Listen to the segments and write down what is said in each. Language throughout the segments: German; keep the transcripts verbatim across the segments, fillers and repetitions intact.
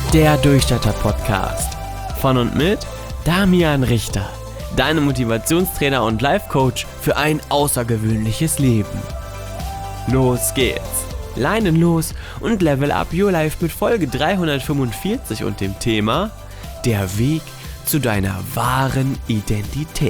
Der Durchstarter-Podcast. Von und mit Damian Richter, deinem Motivationstrainer und Life-Coach für ein außergewöhnliches Leben. Los geht's! Leinen los und level up your life mit Folge dreihundertfünfundvierzig und dem Thema Der Weg zu deiner wahren Identität.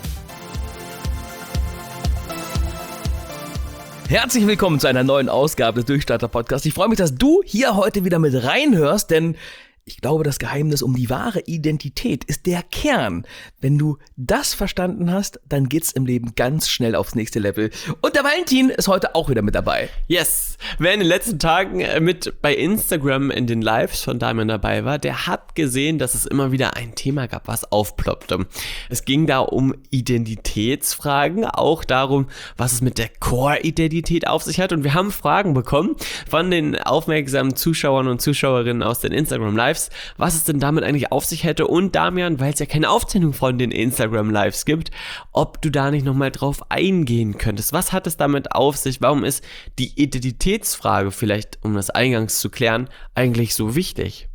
Herzlich willkommen zu einer neuen Ausgabe des Durchstarter-Podcasts. Ich freue mich, dass du hier heute wieder mit reinhörst, denn ich glaube, das Geheimnis um die wahre Identität ist der Kern. Wenn du das verstanden hast, dann geht's im Leben ganz schnell aufs nächste Level. Und der Valentin ist heute auch wieder mit dabei. Yes! Wer in den letzten Tagen mit bei Instagram in den Lives von Damian dabei war, der hat gesehen, dass es immer wieder ein Thema gab, was aufploppte. Es ging da um Identitätsfragen, auch darum, was es mit der Core-Identität auf sich hat. Und wir haben Fragen bekommen von den aufmerksamen Zuschauern und Zuschauerinnen aus den Instagram-Lives, was es denn damit eigentlich auf sich hätte. Und Damian, weil es ja keine Aufzeichnung von den Instagram-Lives gibt, ob du da nicht nochmal drauf eingehen könntest. Was hat es damit auf sich? Warum ist die Identitätsfrage, vielleicht um das eingangs zu klären, eigentlich so wichtig?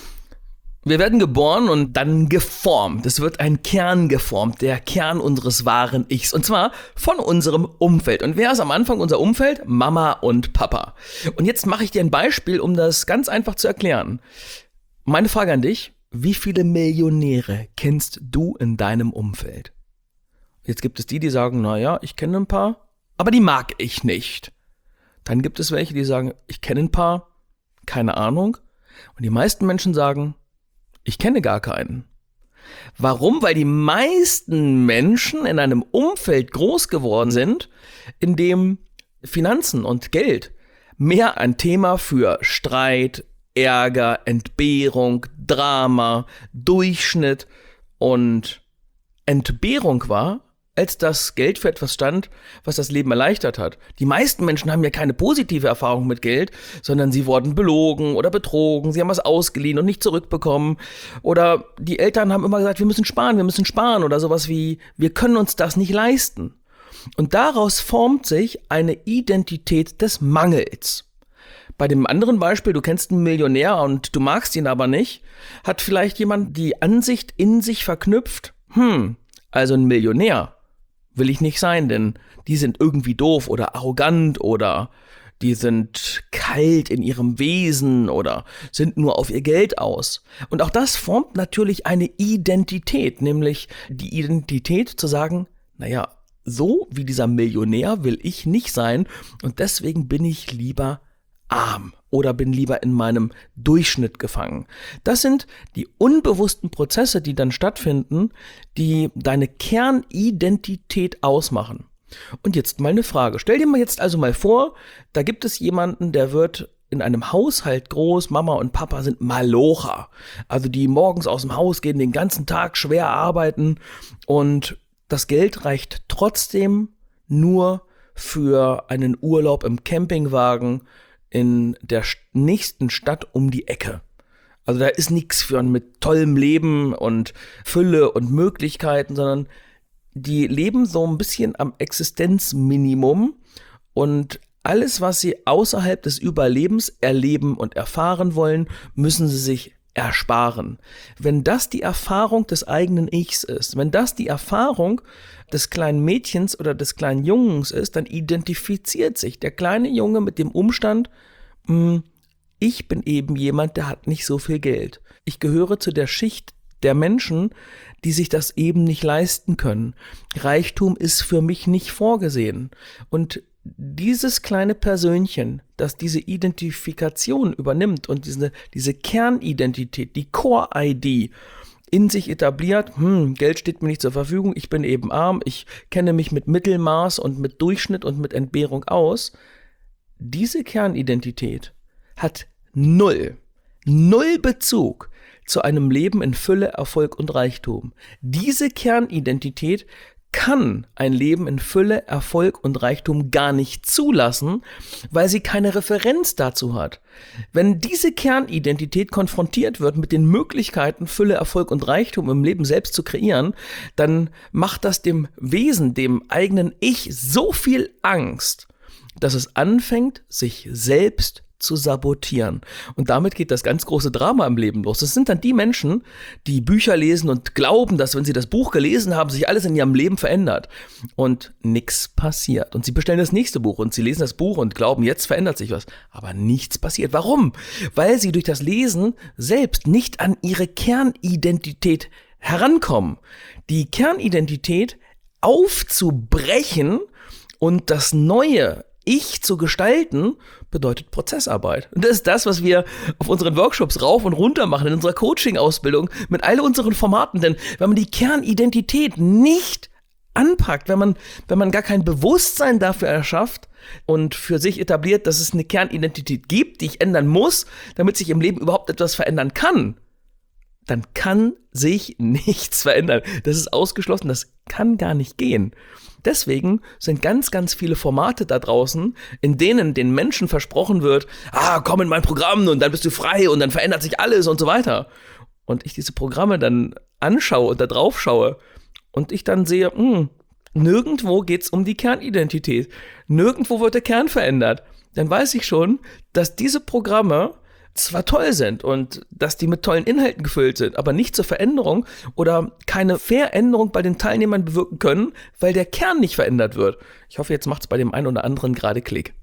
Wir werden geboren und dann geformt. Es wird ein Kern geformt, der Kern unseres wahren Ichs. Und zwar von unserem Umfeld. Und wer ist am Anfang unser Umfeld? Mama und Papa. Und jetzt mache ich dir ein Beispiel, um das ganz einfach zu erklären. Meine Frage an dich: Wie viele Millionäre kennst du in deinem Umfeld? Jetzt gibt es die, die sagen, naja, ich kenne ein paar, aber die mag ich nicht. Dann gibt es welche, die sagen, ich kenne ein paar, keine Ahnung. Und die meisten Menschen sagen, ich kenne gar keinen. Warum? Weil die meisten Menschen in einem Umfeld groß geworden sind, in dem Finanzen und Geld mehr ein Thema für Streit, Ärger, Entbehrung, Drama, Durchschnitt und Entbehrung war, als das Geld für etwas stand, was das Leben erleichtert hat. Die meisten Menschen haben ja keine positive Erfahrung mit Geld, sondern sie wurden belogen oder betrogen, sie haben was ausgeliehen und nicht zurückbekommen. Oder die Eltern haben immer gesagt, wir müssen sparen, wir müssen sparen oder sowas wie, wir können uns das nicht leisten. Und daraus formt sich eine Identität des Mangels. Bei dem anderen Beispiel, du kennst einen Millionär und du magst ihn aber nicht, hat vielleicht jemand die Ansicht in sich verknüpft, hm, also ein Millionär will ich nicht sein, denn die sind irgendwie doof oder arrogant oder die sind kalt in ihrem Wesen oder sind nur auf ihr Geld aus. Und auch das formt natürlich eine Identität, nämlich die Identität zu sagen, naja, so wie dieser Millionär will ich nicht sein und deswegen bin ich lieber arm oder bin lieber in meinem Durchschnitt gefangen. Das sind die unbewussten Prozesse, die dann stattfinden, die deine Kernidentität ausmachen. Und jetzt mal eine Frage. Stell dir mal jetzt also mal vor, da gibt es jemanden, der wird in einem Haushalt groß, Mama und Papa sind Malocher, also die morgens aus dem Haus gehen, den ganzen Tag schwer arbeiten und das Geld reicht trotzdem nur für einen Urlaub im Campingwagen in der nächsten Stadt um die Ecke. Also da ist nichts für mit tollem Leben und Fülle und Möglichkeiten, sondern die leben so ein bisschen am Existenzminimum und alles, was sie außerhalb des Überlebens erleben und erfahren wollen, müssen sie sich ersparen. Wenn das die Erfahrung des eigenen Ichs ist, wenn das die Erfahrung des kleinen Mädchens oder des kleinen Jungens ist, dann identifiziert sich der kleine Junge mit dem Umstand, mh, ich bin eben jemand, der hat nicht so viel Geld. Ich gehöre zu der Schicht der Menschen, die sich das eben nicht leisten können. Reichtum ist für mich nicht vorgesehen. Und dieses kleine Persönchen, das diese Identifikation übernimmt und diese, diese Kernidentität, die Core-I D, in sich etabliert, hm, Geld steht mir nicht zur Verfügung, ich bin eben arm, ich kenne mich mit Mittelmaß und mit Durchschnitt und mit Entbehrung aus. Diese Kernidentität hat null, null Bezug zu einem Leben in Fülle, Erfolg und Reichtum. Diese Kernidentität kann ein Leben in Fülle, Erfolg und Reichtum gar nicht zulassen, weil sie keine Referenz dazu hat. Wenn diese Kernidentität konfrontiert wird mit den Möglichkeiten, Fülle, Erfolg und Reichtum im Leben selbst zu kreieren, dann macht das dem Wesen, dem eigenen Ich so viel Angst, dass es anfängt, sich selbst zu sabotieren. Und damit geht das ganz große Drama im Leben los. Das sind dann die Menschen, die Bücher lesen und glauben, dass, wenn sie das Buch gelesen haben, sich alles in ihrem Leben verändert. Und nichts passiert. Und sie bestellen das nächste Buch und sie lesen das Buch und glauben, jetzt verändert sich was. Aber nichts passiert. Warum? Weil sie durch das Lesen selbst nicht an ihre Kernidentität herankommen. Die Kernidentität aufzubrechen und das neue Ich zu gestalten, bedeutet Prozessarbeit. Und das ist das, was wir auf unseren Workshops rauf und runter machen, in unserer Coaching-Ausbildung, mit all unseren Formaten. Denn wenn man die Kernidentität nicht anpackt, wenn man, wenn man gar kein Bewusstsein dafür erschafft und für sich etabliert, dass es eine Kernidentität gibt, die ich ändern muss, damit sich im Leben überhaupt etwas verändern kann, dann kann sich nichts verändern. Das ist ausgeschlossen, das kann gar nicht gehen. Deswegen sind ganz, ganz viele Formate da draußen, in denen den Menschen versprochen wird, ah, komm in mein Programm und dann bist du frei und dann verändert sich alles und so weiter. Und ich diese Programme dann anschaue und da drauf schaue und ich dann sehe, mh, nirgendwo geht's um die Kernidentität. Nirgendwo wird der Kern verändert. Dann weiß ich schon, dass diese Programme zwar toll sind und dass die mit tollen Inhalten gefüllt sind, aber nicht zur Veränderung oder keine Veränderung bei den Teilnehmern bewirken können, weil der Kern nicht verändert wird. Ich hoffe, jetzt macht es bei dem einen oder anderen gerade Klick.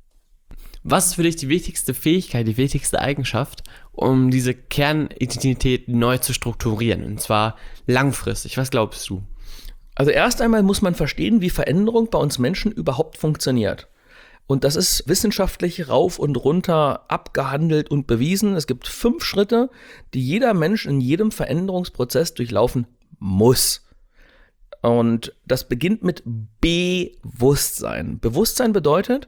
Was ist für dich die wichtigste Fähigkeit, die wichtigste Eigenschaft, um diese Kernidentität neu zu strukturieren? Und zwar langfristig. Was glaubst du? Also erst einmal muss man verstehen, wie Veränderung bei uns Menschen überhaupt funktioniert. Und das ist wissenschaftlich rauf und runter abgehandelt und bewiesen. Es gibt fünf Schritte, die jeder Mensch in jedem Veränderungsprozess durchlaufen muss. Und das beginnt mit Bewusstsein. Bewusstsein bedeutet,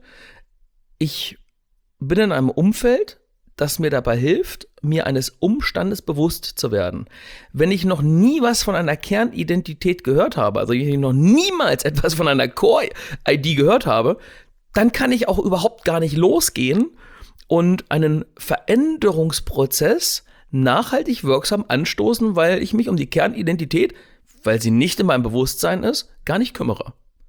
ich bin in einem Umfeld, das mir dabei hilft, mir eines Umstandes bewusst zu werden. Wenn ich noch nie was von einer Kernidentität gehört habe, also wenn ich noch niemals etwas von einer Core-I D gehört habe, dann kann ich auch überhaupt gar nicht losgehen und einen Veränderungsprozess nachhaltig wirksam anstoßen, weil ich mich um die Kernidentität, weil sie nicht in meinem Bewusstsein ist, gar nicht kümmere.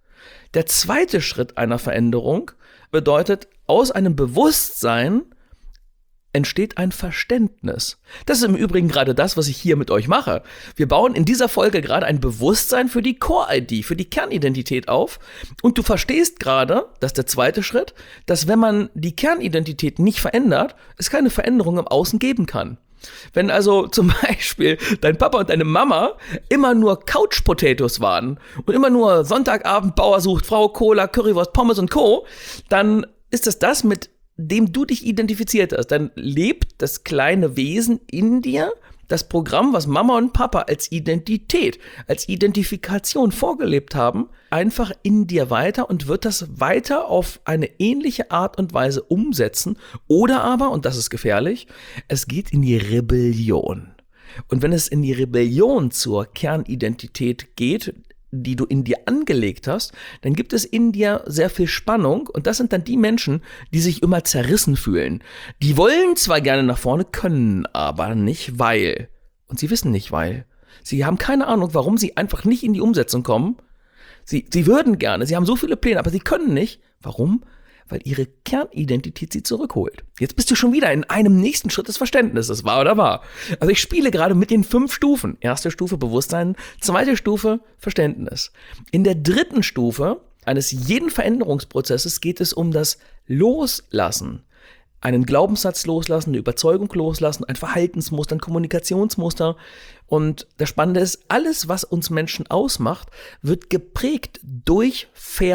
Der zweite Schritt einer Veränderung bedeutet, aus einem Bewusstsein entsteht ein Verständnis. Das ist im Übrigen gerade das, was ich hier mit euch mache. Wir bauen in dieser Folge gerade ein Bewusstsein für die Core-I D, für die Kernidentität auf. Und du verstehst gerade, das ist der zweite Schritt, dass wenn man die Kernidentität nicht verändert, es keine Veränderung im Außen geben kann. Wenn also zum Beispiel dein Papa und deine Mama immer nur Couch-Potatoes waren und immer nur Sonntagabend Bauer sucht Frau, Cola, Currywurst, Pommes und Co., dann ist es das, mit dem du dich identifiziert hast. Dann lebt das kleine Wesen in dir das Programm, was Mama und Papa als Identität, als Identifikation vorgelebt haben, einfach in dir weiter und wird das weiter auf eine ähnliche Art und Weise umsetzen. Oder aber, und das ist gefährlich, es geht in die Rebellion. Und wenn es in die Rebellion zur Kernidentität geht, die du in dir angelegt hast, dann gibt es in dir sehr viel Spannung und das sind dann die Menschen, die sich immer zerrissen fühlen. Die wollen zwar gerne nach vorne, können aber nicht, weil. Und sie wissen nicht, weil. Sie haben keine Ahnung, warum sie einfach nicht in die Umsetzung kommen. Sie, sie würden gerne, sie haben so viele Pläne, aber sie können nicht. Warum? Weil ihre Kernidentität sie zurückholt. Jetzt bist du schon wieder in einem nächsten Schritt des Verständnisses, wahr oder wahr? Also ich spiele gerade mit den fünf Stufen. Erste Stufe Bewusstsein, zweite Stufe Verständnis. In der dritten Stufe eines jeden Veränderungsprozesses geht es um das Loslassen. Einen Glaubenssatz loslassen, eine Überzeugung loslassen, ein Verhaltensmuster, ein Kommunikationsmuster. Und das Spannende ist, alles, was uns Menschen ausmacht, wird geprägt durch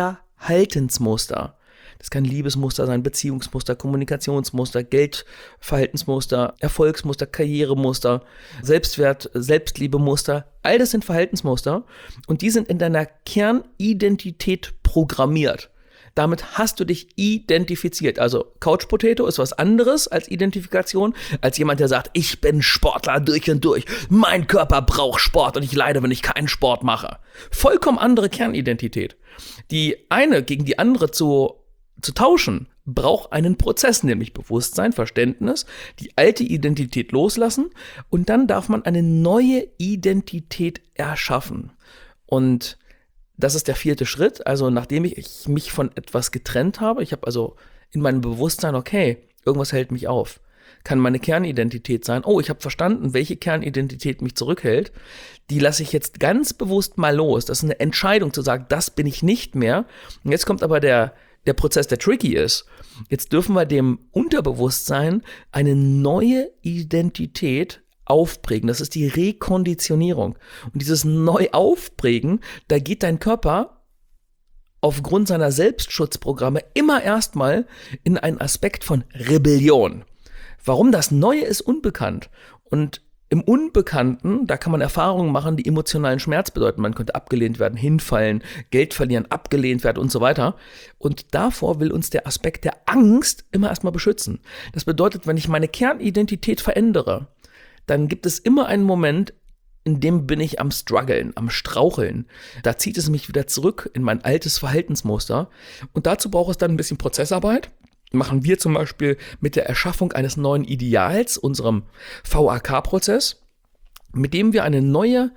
Verhaltensmuster. Das kann Liebesmuster sein, Beziehungsmuster, Kommunikationsmuster, Geldverhaltensmuster, Erfolgsmuster, Karrieremuster, Selbstwert, Selbstliebemuster. All das sind Verhaltensmuster und die sind in deiner Kernidentität programmiert. Damit hast du dich identifiziert. Also Couch Potato ist was anderes als Identifikation, als jemand, der sagt, ich bin Sportler durch und durch. Mein Körper braucht Sport und ich leide, wenn ich keinen Sport mache. Vollkommen andere Kernidentität. Die eine gegen die andere zu zu tauschen, braucht einen Prozess, nämlich Bewusstsein, Verständnis, die alte Identität loslassen und dann darf man eine neue Identität erschaffen. Und das ist der vierte Schritt, also nachdem ich mich von etwas getrennt habe, ich habe also in meinem Bewusstsein, okay, Irgendwas hält mich auf. Kann meine Kernidentität sein. Oh, ich habe verstanden, welche Kernidentität mich zurückhält. Die lasse ich jetzt ganz bewusst mal los. Das ist eine Entscheidung zu sagen, das bin ich nicht mehr. Und jetzt kommt aber der, der Prozess, der tricky ist. Jetzt dürfen wir dem Unterbewusstsein eine neue Identität aufprägen. Das ist die Rekonditionierung. Und dieses Neuaufprägen, da geht dein Körper aufgrund seiner Selbstschutzprogramme immer erstmal in einen Aspekt von Rebellion. Warum das Neue ist unbekannt. Und im Unbekannten, da kann man Erfahrungen machen, die emotionalen Schmerz bedeuten. Man könnte abgelehnt werden, hinfallen, Geld verlieren, abgelehnt werden und so weiter. Und davor will uns der Aspekt der Angst immer erstmal beschützen. Das bedeutet, wenn ich meine Kernidentität verändere, dann gibt es immer einen Moment, in dem bin ich am Struggeln, am Straucheln. Da zieht es mich wieder zurück in mein altes Verhaltensmuster. Und dazu braucht es dann ein bisschen Prozessarbeit. Machen wir zum Beispiel mit der Erschaffung eines neuen Ideals, unserem V A K-Prozess, mit dem wir eine neue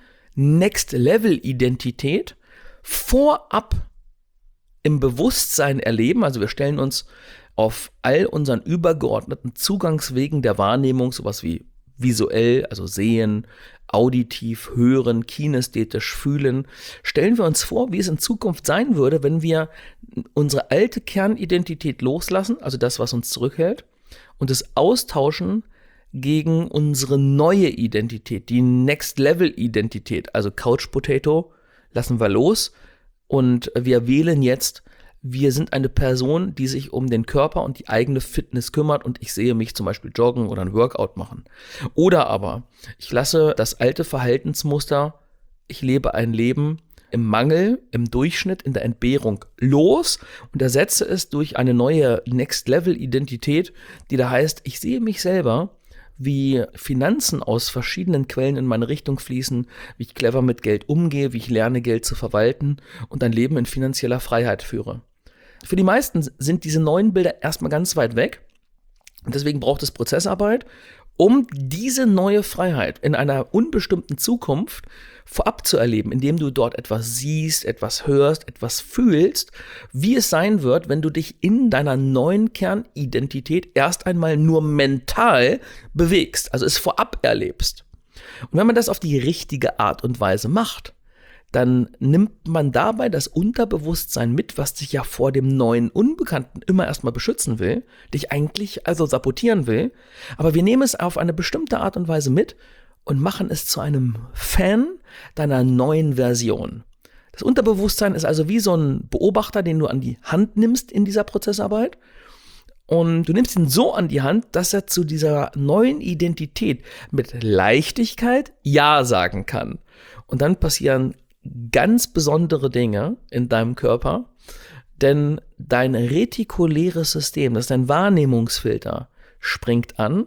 Next-Level-Identität vorab im Bewusstsein erleben. Also wir stellen uns auf all unseren übergeordneten Zugangswegen der Wahrnehmung, sowas wie visuell, also sehen, auditiv, hören, kinästhetisch, fühlen, stellen wir uns vor, wie es in Zukunft sein würde, wenn wir unsere alte Kernidentität loslassen, also das, was uns zurückhält, und es austauschen gegen unsere neue Identität, die Next-Level-Identität, also Couch Potato, lassen wir los und wir wählen jetzt, wir sind eine Person, die sich um den Körper und die eigene Fitness kümmert und ich sehe mich zum Beispiel joggen oder ein Workout machen. Oder aber, ich lasse das alte Verhaltensmuster, ich lebe ein Leben im Mangel, im Durchschnitt, in der Entbehrung los und ersetze es durch eine neue Next-Level-Identität, die da heißt, ich sehe mich selber, wie Finanzen aus verschiedenen Quellen in meine Richtung fließen, wie ich clever mit Geld umgehe, wie ich lerne, Geld zu verwalten und ein Leben in finanzieller Freiheit führe. Für die meisten sind diese neuen Bilder erstmal ganz weit weg und deswegen braucht es Prozessarbeit, um diese neue Freiheit in einer unbestimmten Zukunft vorab zu erleben, indem du dort etwas siehst, etwas hörst, etwas fühlst, wie es sein wird, wenn du dich in deiner neuen Kernidentität erst einmal nur mental bewegst, also es vorab erlebst. Und wenn man das auf die richtige Art und Weise macht, dann nimmt man dabei das Unterbewusstsein mit, was dich ja vor dem neuen Unbekannten immer erstmal beschützen will, dich eigentlich also sabotieren will, aber wir nehmen es auf eine bestimmte Art und Weise mit und machen es zu einem Fan deiner neuen Version. Das Unterbewusstsein ist also wie so ein Beobachter, den du an die Hand nimmst in dieser Prozessarbeit und du nimmst ihn so an die Hand, dass er zu dieser neuen Identität mit Leichtigkeit Ja sagen kann. Und dann passieren ganz besondere Dinge in deinem Körper, denn dein retikuläres System, das ist dein Wahrnehmungsfilter, springt an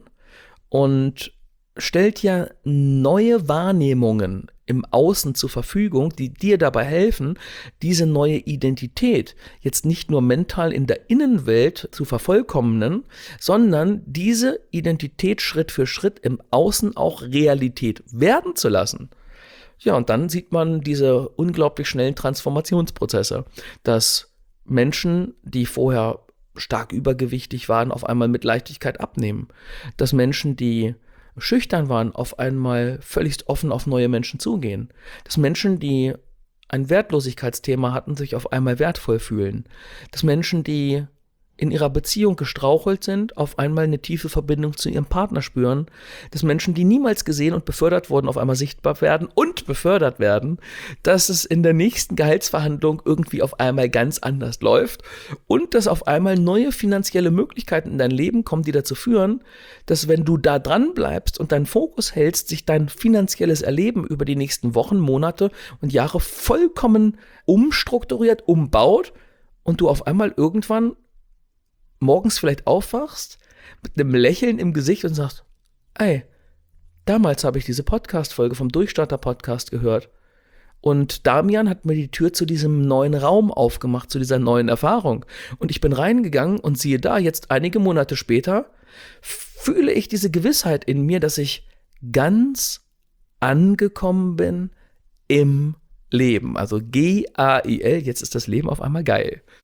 und stellt ja neue Wahrnehmungen im Außen zur Verfügung, die dir dabei helfen, diese neue Identität jetzt nicht nur mental in der Innenwelt zu vervollkommnen, sondern diese Identität Schritt für Schritt im Außen auch Realität werden zu lassen. Ja, und dann sieht man diese unglaublich schnellen Transformationsprozesse, dass Menschen, die vorher stark übergewichtig waren, auf einmal mit Leichtigkeit abnehmen, dass Menschen, die schüchtern waren, auf einmal völlig offen auf neue Menschen zugehen, dass Menschen, die ein Wertlosigkeitsthema hatten, sich auf einmal wertvoll fühlen, dass Menschen, die in ihrer Beziehung gestrauchelt sind, auf einmal eine tiefe Verbindung zu ihrem Partner spüren, dass Menschen, die niemals gesehen und befördert wurden, auf einmal sichtbar werden und befördert werden, dass es in der nächsten Gehaltsverhandlung irgendwie auf einmal ganz anders läuft und dass auf einmal neue finanzielle Möglichkeiten in dein Leben kommen, die dazu führen, dass wenn du da dran bleibst und deinen Fokus hältst, sich dein finanzielles Erleben über die nächsten Wochen, Monate und Jahre vollkommen umstrukturiert, umbaut und du auf einmal irgendwann morgens vielleicht aufwachst, mit einem Lächeln im Gesicht und sagst, ey, damals habe ich diese Podcast-Folge vom Durchstarter-Podcast gehört und Damian hat mir die Tür zu diesem neuen Raum aufgemacht, zu dieser neuen Erfahrung und ich bin reingegangen und siehe da, jetzt einige Monate später fühle ich diese Gewissheit in mir, dass ich ganz angekommen bin im Leben, also G A I L, jetzt ist das Leben auf einmal geil.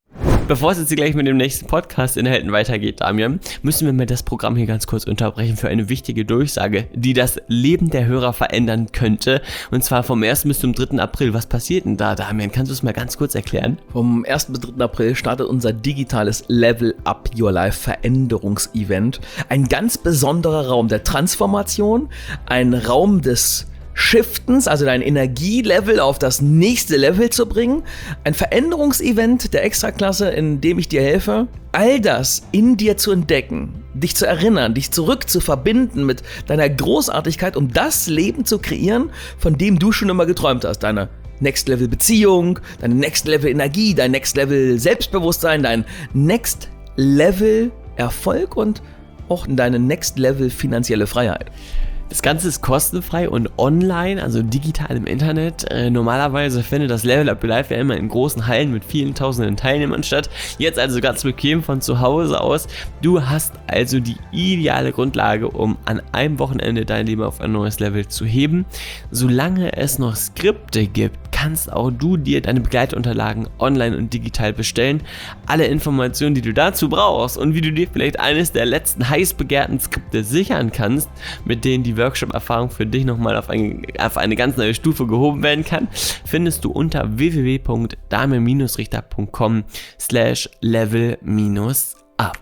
Bevor es jetzt hier gleich mit dem nächsten Podcast-Inhalten weitergeht, Damian, müssen wir mal das Programm hier ganz kurz unterbrechen für eine wichtige Durchsage, die das Leben der Hörer verändern könnte. Und zwar vom ersten bis zum dritten April. Was passiert denn da, Damian? Kannst du es mal ganz kurz erklären? Vom ersten bis dritten April startet unser digitales Level Up Your Life Veränderungsevent. Ein ganz besonderer Raum der Transformation, ein Raum des Shiftens, also dein Energielevel auf das nächste Level zu bringen. Ein Veränderungsevent der Extraklasse, in dem ich dir helfe, all das in dir zu entdecken, dich zu erinnern, dich zurück zu verbinden mit deiner Großartigkeit, um das Leben zu kreieren, von dem du schon immer geträumt hast. Deine Next-Level-Beziehung, deine Next-Level-Energie, dein Next-Level-Selbstbewusstsein, dein Next-Level-Erfolg und auch deine Next-Level-finanzielle Freiheit. Das Ganze ist kostenfrei und online, also digital im Internet. Äh, normalerweise findet das Level Up Your Life ja immer in großen Hallen mit vielen tausenden Teilnehmern statt. Jetzt also ganz bequem von zu Hause aus. Du hast also die ideale Grundlage, um an einem Wochenende dein Leben auf ein neues Level zu heben. Solange es noch Skripte gibt, kannst auch du dir deine Begleitunterlagen online und digital bestellen. Alle Informationen, die du dazu brauchst und wie du dir vielleicht eines der letzten heiß begehrten Skripte sichern kannst, mit denen die Workshop-Erfahrung für dich nochmal auf, ein, auf eine ganz neue Stufe gehoben werden kann, findest du unter w w w punkt damian richter punkt com slash level up.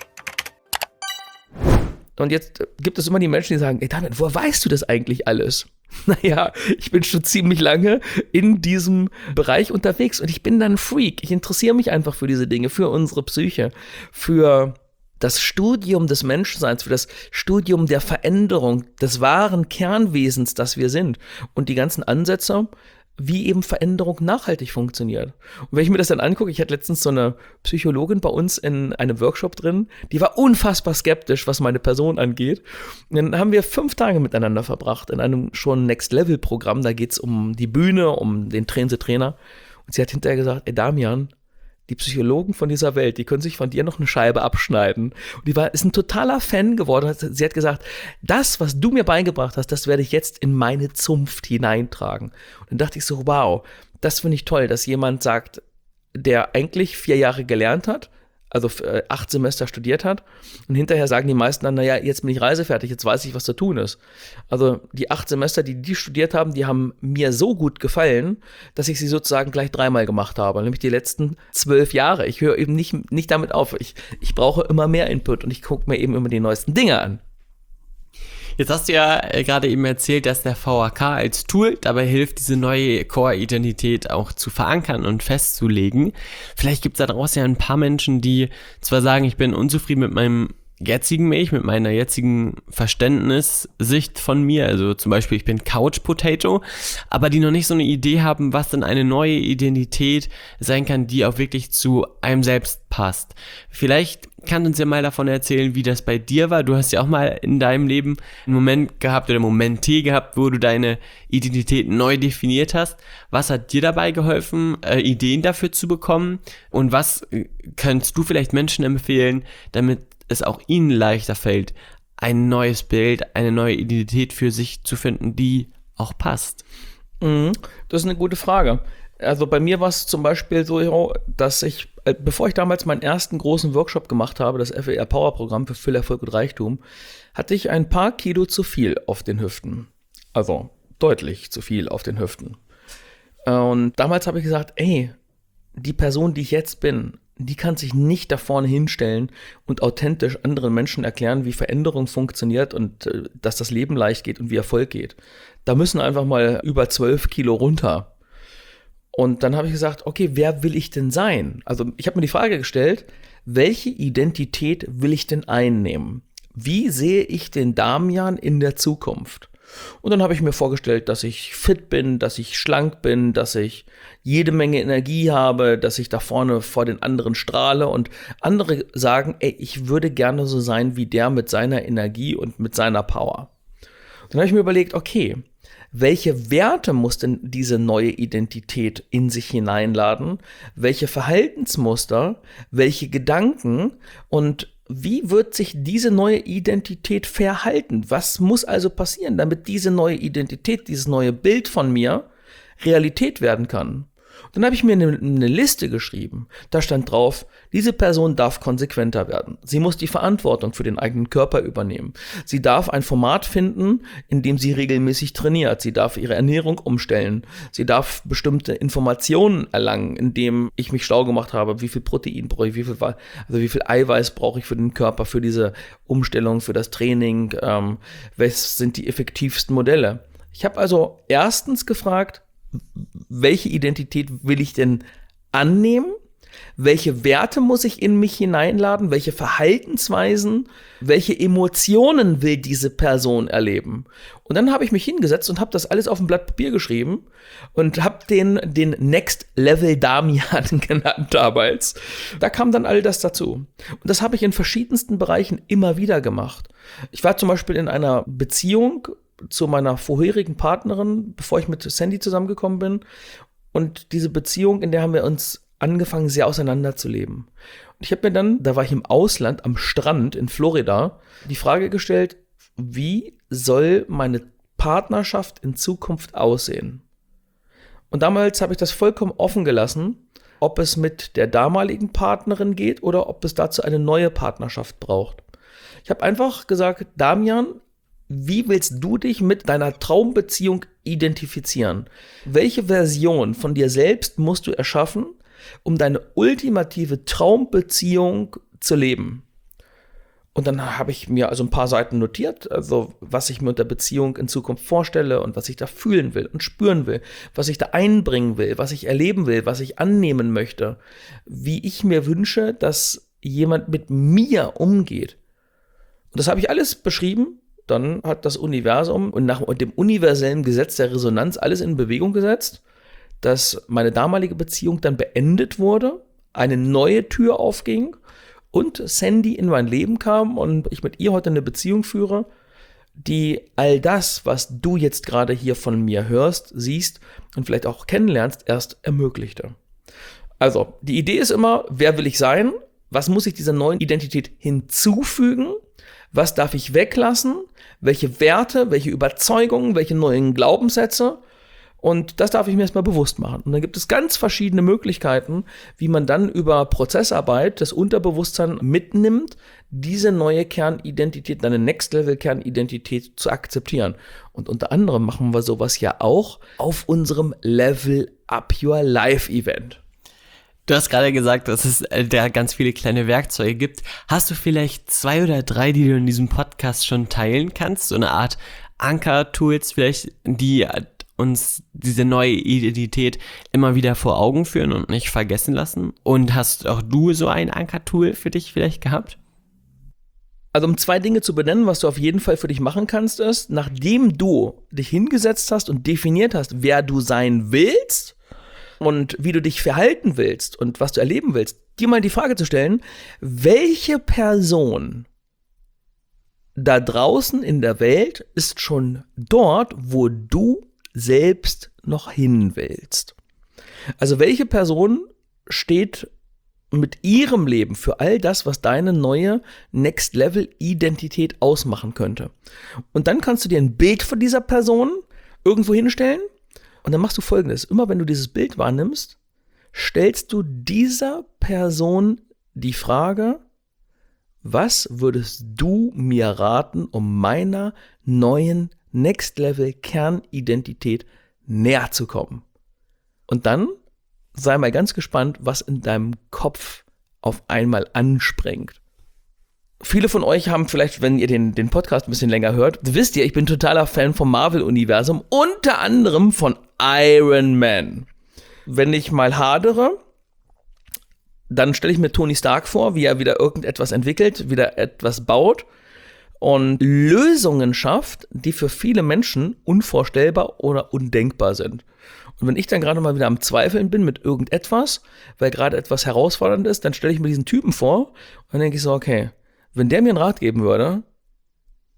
Und jetzt gibt es immer die Menschen, die sagen, ey Damian, woher weißt du das eigentlich alles? Naja, ich bin schon ziemlich lange in diesem Bereich unterwegs und ich bin dann ein Freak. Ich interessiere mich einfach für diese Dinge, für unsere Psyche, für das Studium des Menschseins, für das Studium der Veränderung, des wahren Kernwesens, das wir sind und die ganzen Ansätze, wie eben Veränderung nachhaltig funktioniert. Und wenn ich mir das dann angucke, ich hatte letztens so eine Psychologin bei uns in einem Workshop drin, die war unfassbar skeptisch, was meine Person angeht. Und dann haben wir fünf Tage miteinander verbracht in einem schon Next-Level-Programm, da geht es um die Bühne, um den Trainer. Und sie hat hinterher gesagt, ey Damian, die Psychologen von dieser Welt, die können sich von dir noch eine Scheibe abschneiden. Und die war, ist ein totaler Fan geworden. Sie hat gesagt, das, was du mir beigebracht hast, das werde ich jetzt in meine Zunft hineintragen. Und dann dachte ich so, wow, das finde ich toll, dass jemand sagt, der eigentlich vier Jahre gelernt hat, also acht Semester studiert hat und hinterher sagen die meisten dann, naja, jetzt bin ich reisefertig, jetzt weiß ich, was zu tun ist. Also die acht Semester, die die studiert haben, die haben mir so gut gefallen, dass ich sie sozusagen gleich dreimal gemacht habe, nämlich die letzten zwölf Jahre. Ich höre eben nicht, nicht damit auf, ich, ich brauche immer mehr Input und ich gucke mir eben immer die neuesten Dinge an. Jetzt hast du ja gerade eben erzählt, dass der V H K als Tool dabei hilft, diese neue Core-Identität auch zu verankern und festzulegen. Vielleicht gibt es da draußen ja ein paar Menschen, die zwar sagen, ich bin unzufrieden mit meinem jetzigen Mich, mit meiner jetzigen Verständnissicht von mir, also zum Beispiel ich bin Couch Potato, aber die noch nicht so eine Idee haben, was denn eine neue Identität sein kann, die auch wirklich zu einem selbst passt. Vielleicht kannst du uns ja mal davon erzählen, wie das bei dir war. Du hast ja auch mal in deinem Leben einen Moment gehabt oder Momente gehabt, wo du deine Identität neu definiert hast. Was hat dir dabei geholfen, äh, Ideen dafür zu bekommen? Und was äh, kannst du vielleicht Menschen empfehlen, damit es auch ihnen leichter fällt, ein neues Bild, eine neue Identität für sich zu finden, die auch passt? Mhm, das ist eine gute Frage. Also bei mir war es zum Beispiel so, dass ich, bevor ich damals meinen ersten großen Workshop gemacht habe, das F E R Power Programm für Fülle, Erfolg und Reichtum, hatte ich ein paar Kilo zu viel auf den Hüften. Also deutlich zu viel auf den Hüften. Und damals habe ich gesagt, ey, die Person, die ich jetzt bin, die kann sich nicht da vorne hinstellen und authentisch anderen Menschen erklären, wie Veränderung funktioniert und äh, dass das Leben leicht geht und wie Erfolg geht. Da müssen einfach mal über zwölf Kilo runter. Und dann habe ich gesagt, okay, wer will ich denn sein? Also ich habe mir die Frage gestellt, welche Identität will ich denn einnehmen? Wie sehe ich den Damian in der Zukunft? Und dann habe ich mir vorgestellt, dass ich fit bin, dass ich schlank bin, dass ich jede Menge Energie habe, dass ich da vorne vor den anderen strahle und andere sagen, ey, ich würde gerne so sein wie der mit seiner Energie und mit seiner Power. Und dann habe ich mir überlegt, okay, welche Werte muss denn diese neue Identität in sich hineinladen? Welche Verhaltensmuster, welche Gedanken und wie wird sich diese neue Identität verhalten? Was muss also passieren, damit diese neue Identität, dieses neue Bild von mir Realität werden kann? Dann habe ich mir eine, eine Liste geschrieben. Da stand drauf, diese Person darf konsequenter werden. Sie muss die Verantwortung für den eigenen Körper übernehmen. Sie darf ein Format finden, in dem sie regelmäßig trainiert. Sie darf ihre Ernährung umstellen. Sie darf bestimmte Informationen erlangen, indem ich mich schlau gemacht habe, wie viel Protein brauche ich, wie viel, also wie viel Eiweiß brauche ich für den Körper, für diese Umstellung, für das Training. Ähm, was sind die effektivsten Modelle? Ich habe also erstens gefragt, welche Identität will ich denn annehmen? Welche Werte muss ich in mich hineinladen? Welche Verhaltensweisen? Welche Emotionen will diese Person erleben? Und dann habe ich mich hingesetzt und habe das alles auf ein Blatt Papier geschrieben und habe den, den Next Level Damian genannt damals. Da kam dann all das dazu. Und das habe ich in verschiedensten Bereichen immer wieder gemacht. Ich war zum Beispiel in einer Beziehung zu meiner vorherigen Partnerin, bevor ich mit Sandy zusammengekommen bin. Und diese Beziehung, in der haben wir uns angefangen, sehr auseinanderzuleben. Und ich habe mir dann, da war ich im Ausland, am Strand in Florida, die Frage gestellt, wie soll meine Partnerschaft in Zukunft aussehen? Und damals habe ich das vollkommen offen gelassen, ob es mit der damaligen Partnerin geht oder ob es dazu eine neue Partnerschaft braucht. Ich habe einfach gesagt, Damian, wie willst du dich mit deiner Traumbeziehung identifizieren? Welche Version von dir selbst musst du erschaffen, um deine ultimative Traumbeziehung zu leben? Und dann habe ich mir also ein paar Seiten notiert, also was ich mir unter Beziehung in Zukunft vorstelle und was ich da fühlen will und spüren will, was ich da einbringen will, was ich erleben will, was ich annehmen möchte, wie ich mir wünsche, dass jemand mit mir umgeht. Und das habe ich alles beschrieben. Dann hat das Universum und nach dem universellen Gesetz der Resonanz alles in Bewegung gesetzt, dass meine damalige Beziehung dann beendet wurde, eine neue Tür aufging und Sandy in mein Leben kam und ich mit ihr heute eine Beziehung führe, die all das, was du jetzt gerade hier von mir hörst, siehst und vielleicht auch kennenlernst, erst ermöglichte. Also, die Idee ist immer, wer will ich sein? Was muss ich dieser neuen Identität hinzufügen? Was darf ich weglassen? Welche Werte, welche Überzeugungen, welche neuen Glaubenssätze? Und das darf ich mir erstmal bewusst machen. Und dann gibt es ganz verschiedene Möglichkeiten, wie man dann über Prozessarbeit das Unterbewusstsein mitnimmt, diese neue Kernidentität, eine Next-Level-Kernidentität zu akzeptieren. Und unter anderem machen wir sowas ja auch auf unserem Level Up Your Life Event. Du hast gerade gesagt, dass es da ganz viele kleine Werkzeuge gibt. Hast du vielleicht zwei oder drei, die du in diesem Podcast schon teilen kannst? So eine Art Anker-Tools vielleicht, die uns diese neue Identität immer wieder vor Augen führen und nicht vergessen lassen? Und hast auch du so ein Anker-Tool für dich vielleicht gehabt? Also um zwei Dinge zu benennen, was du auf jeden Fall für dich machen kannst, ist, nachdem du dich hingesetzt hast und definiert hast, wer du sein willst, und wie du dich verhalten willst und was du erleben willst, dir mal die Frage zu stellen, welche Person da draußen in der Welt ist schon dort, wo du selbst noch hin willst? Also welche Person steht mit ihrem Leben für all das, was deine neue Next-Level-Identität ausmachen könnte? Und dann kannst du dir ein Bild von dieser Person irgendwo hinstellen. Und dann machst du Folgendes. Immer wenn du dieses Bild wahrnimmst, stellst du dieser Person die Frage, was würdest du mir raten, um meiner neuen Next-Level-Kernidentität näher zu kommen? Und dann sei mal ganz gespannt, was in deinem Kopf auf einmal anspringt. Viele von euch haben vielleicht, wenn ihr den, den Podcast ein bisschen länger hört, wisst ihr, ich bin totaler Fan vom Marvel-Universum, unter anderem von Iron Man. Wenn ich mal hadere, dann stelle ich mir Tony Stark vor, wie er wieder irgendetwas entwickelt, wieder etwas baut und Lösungen schafft, die für viele Menschen unvorstellbar oder undenkbar sind. Und wenn ich dann gerade mal wieder am Zweifeln bin mit irgendetwas, weil gerade etwas herausfordernd ist, dann stelle ich mir diesen Typen vor und dann denke ich so, okay, wenn der mir einen Rat geben würde,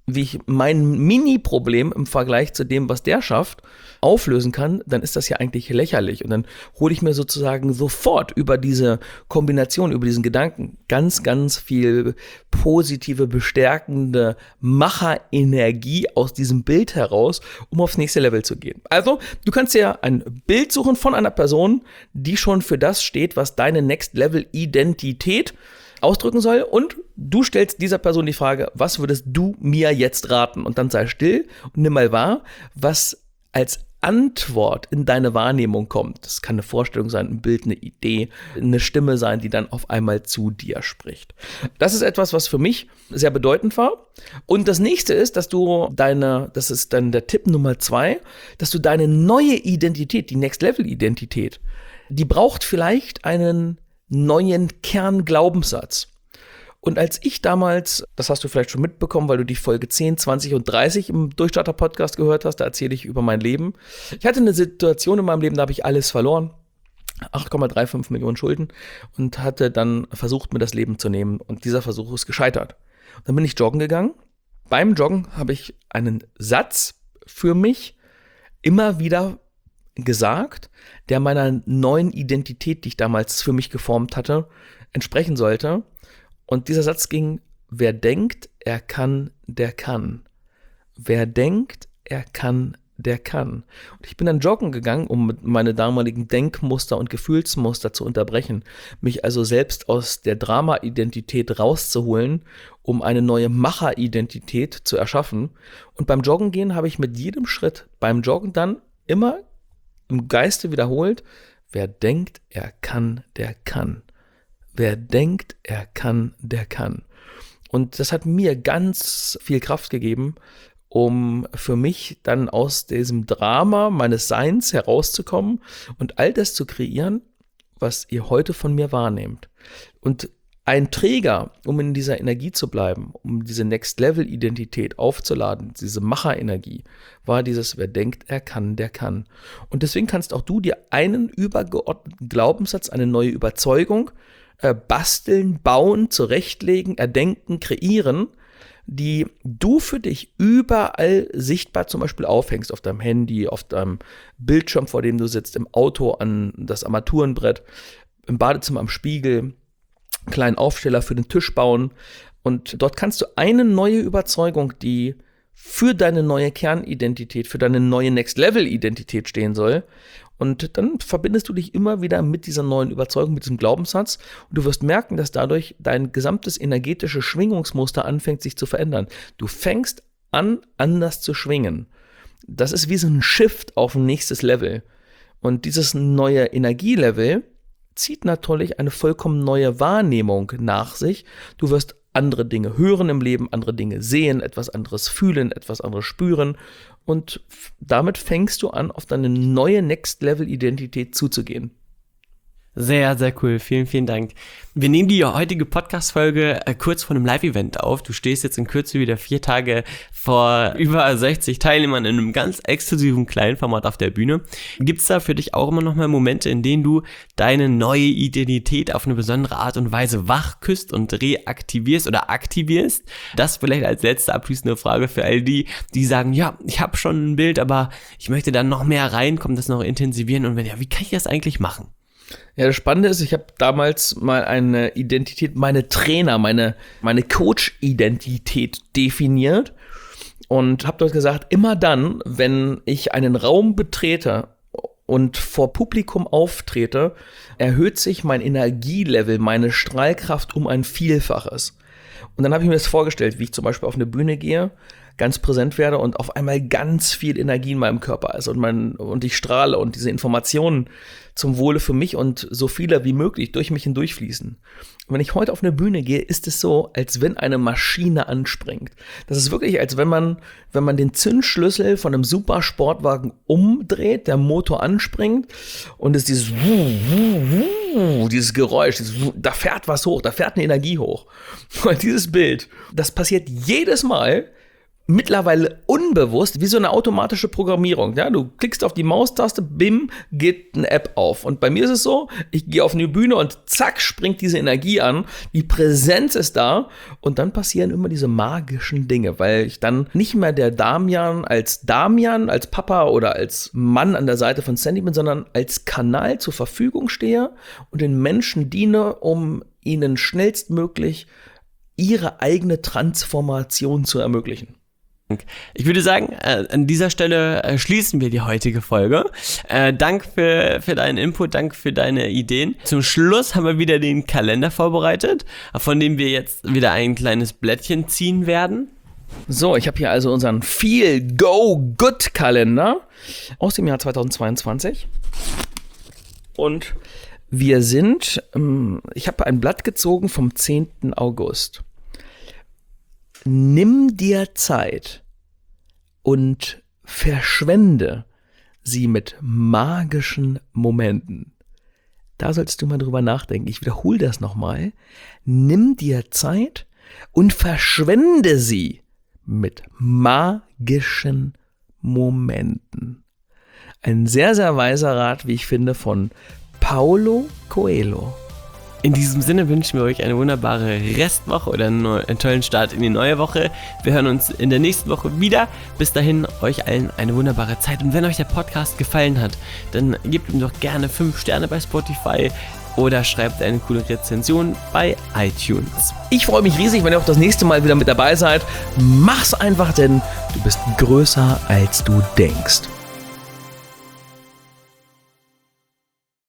wie ich mein Mini-Problem im Vergleich zu dem, was der schafft, auflösen kann, dann ist das ja eigentlich lächerlich. Und dann hole ich mir sozusagen sofort über diese Kombination, über diesen Gedanken ganz, ganz viel positive, bestärkende Macherenergie aus diesem Bild heraus, um aufs nächste Level zu gehen. Also, du kannst dir ein Bild suchen von einer Person, die schon für das steht, was deine Next-Level-Identität ausdrücken soll, und du stellst dieser Person die Frage, was würdest du mir jetzt raten? Und dann sei still und nimm mal wahr, was als Antwort in deine Wahrnehmung kommt. Das kann eine Vorstellung sein, ein Bild, eine Idee, eine Stimme sein, die dann auf einmal zu dir spricht. Das ist etwas, was für mich sehr bedeutend war. Und das nächste ist, dass du deine, das ist dann der Tipp Nummer zwei, dass du deine neue Identität, die Next-Level-Identität, die braucht vielleicht einen neuen Kernglaubenssatz. Und als ich damals, das hast du vielleicht schon mitbekommen, weil du die Folge zehn, zwanzig und dreißig im Durchstarter-Podcast gehört hast, da erzähle ich über mein Leben. Ich hatte eine Situation in meinem Leben, da habe ich alles verloren, acht Komma fünfunddreißig Millionen Schulden, und hatte dann versucht, mir das Leben zu nehmen, und dieser Versuch ist gescheitert. Dann bin ich joggen gegangen. Beim Joggen habe ich einen Satz für mich immer wieder gesagt, der meiner neuen Identität, die ich damals für mich geformt hatte, entsprechen sollte. Und dieser Satz ging: Wer denkt, er kann, der kann. Wer denkt, er kann, der kann. Und ich bin dann joggen gegangen, um meine damaligen Denkmuster und Gefühlsmuster zu unterbrechen, mich also selbst aus der Drama-Identität rauszuholen, um eine neue Macher-Identität zu erschaffen. Und beim Joggen gehen habe ich mit jedem Schritt beim Joggen dann immer im Geiste wiederholt: Wer denkt, er kann, der kann. Wer denkt, er kann, der kann. Und das hat mir ganz viel Kraft gegeben, um für mich dann aus diesem Drama meines Seins herauszukommen und all das zu kreieren, was ihr heute von mir wahrnehmt. Und ein Träger, um in dieser Energie zu bleiben, um diese Next-Level-Identität aufzuladen, diese Macherenergie, war dieses: Wer denkt, er kann, der kann. Und deswegen kannst auch du dir einen übergeordneten Glaubenssatz, eine neue Überzeugung äh, basteln, bauen, zurechtlegen, erdenken, kreieren, die du für dich überall sichtbar zum Beispiel aufhängst, auf deinem Handy, auf deinem Bildschirm, vor dem du sitzt, im Auto, an das Armaturenbrett, im Badezimmer am Spiegel, kleinen Aufsteller für den Tisch bauen, und dort kannst du eine neue Überzeugung, die für deine neue Kernidentität, für deine neue Next-Level-Identität stehen soll, und dann verbindest du dich immer wieder mit dieser neuen Überzeugung, mit diesem Glaubenssatz, und du wirst merken, dass dadurch dein gesamtes energetische Schwingungsmuster anfängt, sich zu verändern. Du fängst an, anders zu schwingen. Das ist wie so ein Shift auf ein nächstes Level. Und dieses neue Energielevel zieht natürlich eine vollkommen neue Wahrnehmung nach sich. Du wirst andere Dinge hören im Leben, andere Dinge sehen, etwas anderes fühlen, etwas anderes spüren, und f- damit fängst du an, auf deine neue Next-Level-Identität zuzugehen. Sehr, sehr cool. Vielen, vielen Dank. Wir nehmen die heutige Podcast-Folge äh, kurz vor einem Live-Event auf. Du stehst jetzt in Kürze wieder vier Tage vor über sechzig Teilnehmern in einem ganz exklusiven kleinen Format auf der Bühne. Gibt es da für dich auch immer noch mal Momente, in denen du deine neue Identität auf eine besondere Art und Weise wach küsst und reaktivierst oder aktivierst? Das vielleicht als letzte abschließende Frage für all die, die sagen: Ja, ich habe schon ein Bild, aber ich möchte dann noch mehr reinkommen, das noch intensivieren. Und wenn ja, wie kann ich das eigentlich machen? Ja, das Spannende ist, ich habe damals mal eine Identität, meine Trainer, meine, meine Coach-Identität definiert und habe dort gesagt: Immer dann, wenn ich einen Raum betrete und vor Publikum auftrete, erhöht sich mein Energielevel, meine Strahlkraft um ein Vielfaches. Und dann habe ich mir das vorgestellt, wie ich zum Beispiel auf eine Bühne gehe, ganz präsent werde und auf einmal ganz viel Energie in meinem Körper ist und, mein, und ich strahle und diese Informationen zum Wohle für mich und so viele wie möglich durch mich hindurchfließen. Und wenn ich heute auf eine Bühne gehe, ist es so, als wenn eine Maschine anspringt. Das ist wirklich, als wenn man, wenn man den Zündschlüssel von einem Supersportwagen umdreht, der Motor anspringt und es dieses dieses Geräusch, dieses, da fährt was hoch, da fährt eine Energie hoch. Und dieses Bild, das passiert jedes Mal, mittlerweile unbewusst wie so eine automatische Programmierung. Ja, du klickst auf die Maustaste, bim, geht eine App auf. Und bei mir ist es so, ich gehe auf eine Bühne und zack, springt diese Energie an. Die Präsenz ist da und dann passieren immer diese magischen Dinge, weil ich dann nicht mehr der Damian als Damian, als Papa oder als Mann an der Seite von Sandy bin, sondern als Kanal zur Verfügung stehe und den Menschen diene, um ihnen schnellstmöglich ihre eigene Transformation zu ermöglichen. Ich würde sagen, äh, an dieser Stelle äh, schließen wir die heutige Folge. Äh, Dank für, für deinen Input, Dank für deine Ideen. Zum Schluss haben wir wieder den Kalender vorbereitet, von dem wir jetzt wieder ein kleines Blättchen ziehen werden. So, ich habe hier also unseren Feel-Go-Good-Kalender aus dem Jahr zweitausendzweiundzwanzig. Und wir sind, ähm, ich habe ein Blatt gezogen vom zehnten August. Nimm dir Zeit und verschwende sie mit magischen Momenten. Da sollst du mal drüber nachdenken. Ich wiederhole das nochmal. Nimm dir Zeit und verschwende sie mit magischen Momenten. Ein sehr, sehr weiser Rat, wie ich finde, von Paulo Coelho. In diesem Sinne wünschen wir euch eine wunderbare Restwoche oder einen tollen Start in die neue Woche. Wir hören uns in der nächsten Woche wieder. Bis dahin, euch allen eine wunderbare Zeit. Und wenn euch der Podcast gefallen hat, dann gebt ihm doch gerne fünf Sterne bei Spotify oder schreibt eine coole Rezension bei iTunes. Ich freue mich riesig, wenn ihr auch das nächste Mal wieder mit dabei seid. Mach's einfach, denn du bist größer, als du denkst.